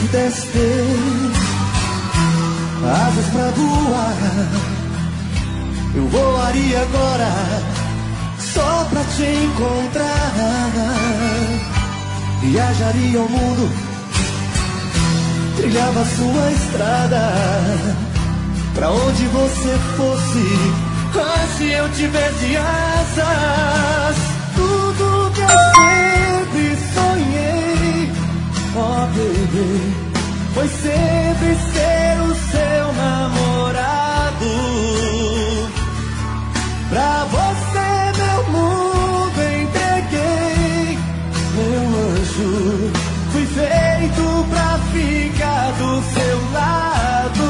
pudesse ter asas pra voar, eu voaria agora só pra te encontrar. Viajaria ao mundo, trilhava sua estrada, pra onde você fosse, se eu tivesse asas. Tudo que eu sempre sonhei, oh baby, foi sempre ser o seu namorado. Pra você meu mundo entreguei, meu anjo, fui feito pra ficar do seu lado.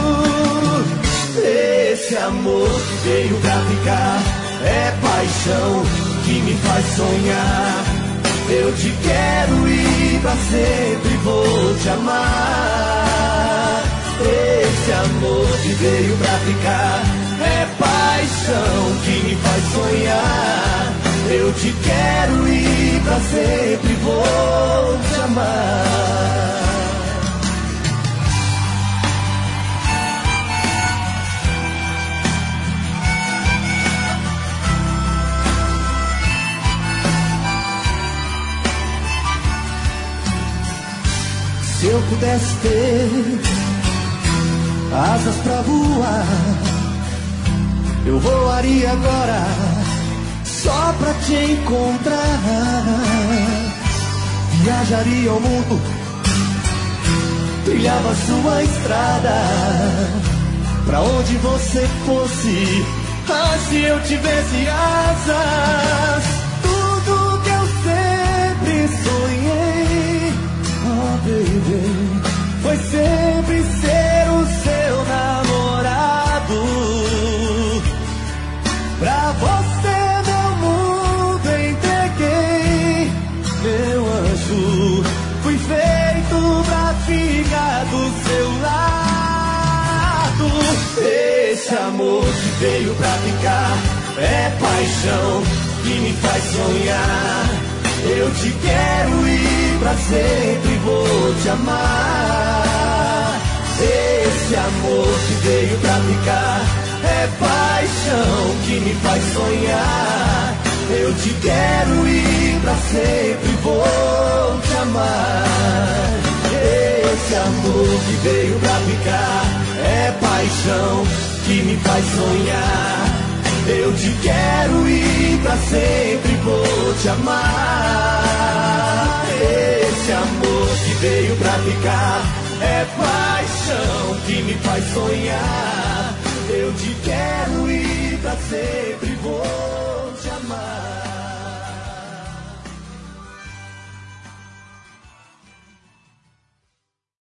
Esse amor que veio pra ficar é paixão que me faz sonhar. Eu te quero e pra sempre vou te amar. Esse amor que veio pra ficar é paixão que me faz sonhar. Eu te quero e pra sempre vou te amar. Se eu pudesse ter asas pra voar, eu voaria agora só pra te encontrar. Viajaria ao mundo, trilhava sua estrada, pra onde você fosse, se eu tivesse asas. Tudo que eu sempre sonhei, oh baby, foi sempre ser o seu namorado. Pra você meu mundo entreguei, meu anjo, fui feito pra ficar do seu lado. Esse amor que veio pra ficar é paixão que me faz sonhar. Eu te quero e pra sempre vou te amar. Esse amor que veio pra ficar é paixão que me faz sonhar. Eu te quero e pra sempre vou te amar. Esse amor que veio pra ficar é paixão que me faz sonhar. Eu te quero e pra sempre vou te amar. Esse amor que veio pra ficar é paixão que me faz sonhar.